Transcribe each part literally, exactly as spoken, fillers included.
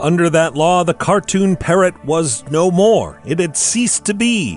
Under that law, the cartoon parrot was no more. It had ceased to be.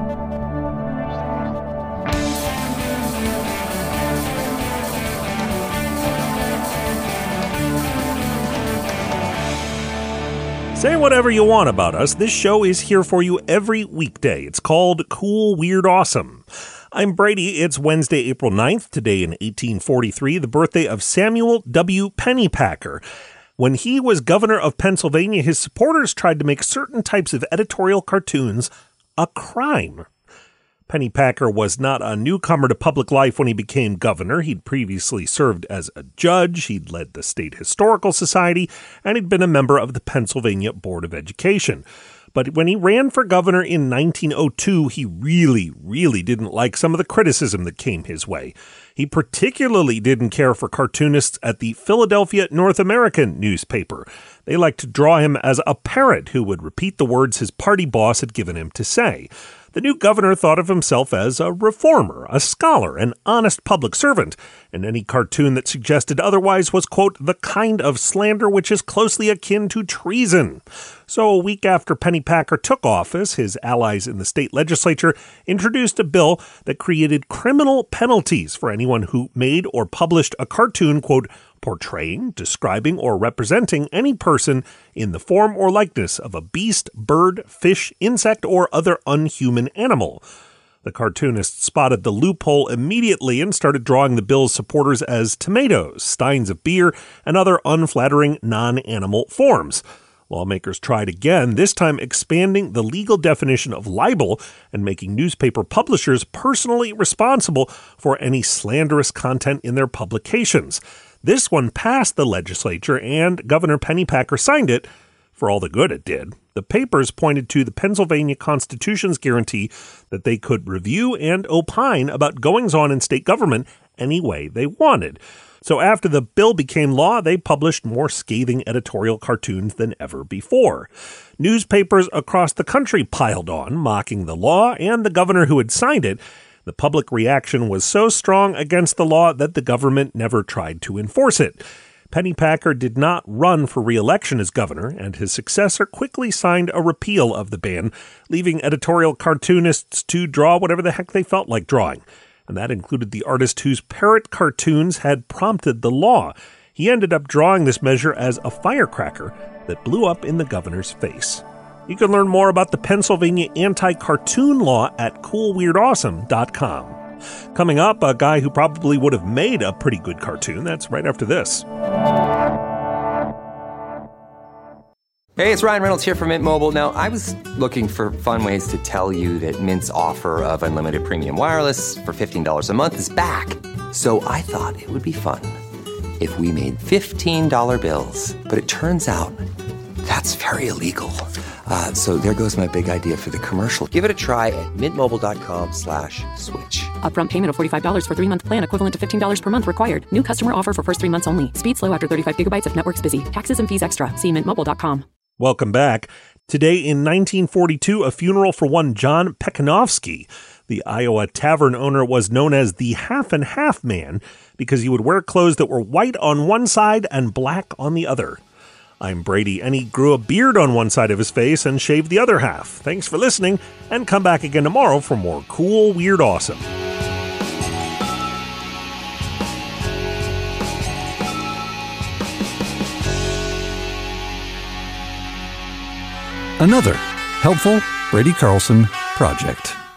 Say whatever you want about us. This show is here for you every weekday. It's called Cool, Weird, Awesome. I'm Brady. It's Wednesday, April ninth. Today in eighteen forty-three, the birthday of Samuel W. Pennypacker. When he was governor of Pennsylvania, his supporters tried to make certain types of editorial cartoons a crime. Pennypacker was not a newcomer to public life when he became governor. He'd previously served as a judge, he'd led the State Historical Society, and he'd been a member of the Pennsylvania Board of Education. But when he ran for governor in nineteen oh two, he really, really didn't like some of the criticism that came his way. He particularly didn't care for cartoonists at the Philadelphia North American newspaper. They liked to draw him as a parrot who would repeat the words his party boss had given him to say. The new governor thought of himself as a reformer, a scholar, an honest public servant, and any cartoon that suggested otherwise was, quote, the kind of slander which is closely akin to treason. So a week after Pennypacker took office, his allies in the state legislature introduced a bill that created criminal penalties for anyone who made or published a cartoon, quote, portraying, describing, or representing any person in the form or likeness of a beast, bird, fish, insect, or other unhuman animal. The cartoonist spotted the loophole immediately and started drawing the bill's supporters as tomatoes, steins of beer, and other unflattering non-animal forms. Lawmakers tried again, this time expanding the legal definition of libel and making newspaper publishers personally responsible for any slanderous content in their publications. This one passed the legislature, and Governor Pennypacker signed it for all the good it did. The papers pointed to the Pennsylvania Constitution's guarantee that they could review and opine about goings-on in state government any way they wanted. So after the bill became law, they published more scathing editorial cartoons than ever before. Newspapers across the country piled on, mocking the law and the governor who had signed it. The public reaction was so strong against the law that the government never tried to enforce it. Pennypacker did not run for re-election as governor, and his successor quickly signed a repeal of the ban, leaving editorial cartoonists to draw whatever the heck they felt like drawing. And that included the artist whose parrot cartoons had prompted the law. He ended up drawing this measure as a firecracker that blew up in the governor's face. You can learn more about the Pennsylvania anti-cartoon law at cool weird awesome dot com. Coming up, a guy who probably would have made a pretty good cartoon. That's right after this. Hey, it's Ryan Reynolds here from Mint Mobile. Now, I was looking for fun ways to tell you that Mint's offer of unlimited premium wireless for fifteen dollars a month is back. So I thought it would be fun if we made fifteen dollar bills. But it turns out that's very illegal. Uh, so there goes my big idea for the commercial. Give it a try at mintmobile.com slash switch. Upfront payment of forty-five dollars for three-month plan equivalent to fifteen dollars per month required. New customer offer for first three months only. Speed slow after thirty-five gigabytes if network's busy. Taxes and fees extra. See mint mobile dot com. Welcome back. Today in nineteen forty-two, a funeral for one John Pekanofsky. The Iowa tavern owner was known as the Half and Half Man because he would wear clothes that were white on one side and black on the other. I'm Brady, and he grew a beard on one side of his face and shaved the other half. Thanks for listening, and come back again tomorrow for more Cool, Weird, Awesome. Another helpful Brady Carlson project.